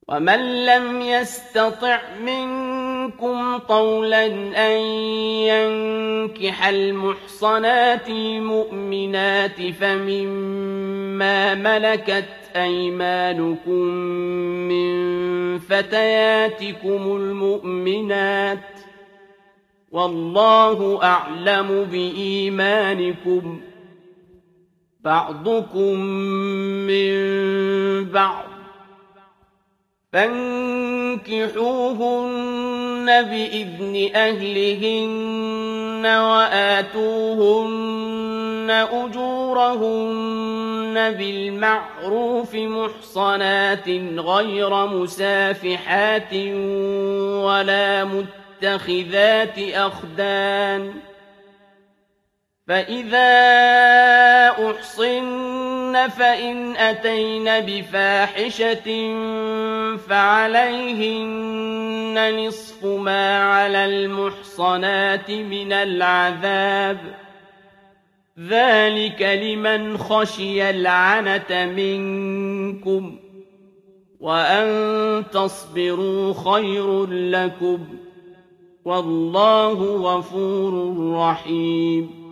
ومن لم يستطع منكم طولا أن ينكح المحصنات المؤمنات فمما ملكت أيمانكم من فتياتكم المؤمنات والله أعلم بإيمانكم بعضكم من بعض فانكحوهن بإذن أهلهن وآتوهن أجورهن بالمعروف محصنات غير مسافحات ولا متخذات أخدان فإذا أحصن فإن أتين بفاحشة فعليهن نصف ما على المحصنات من العذاب ذلك لمن خشي العنة منكم وأن تصبروا خير لكم والله غفور رحيم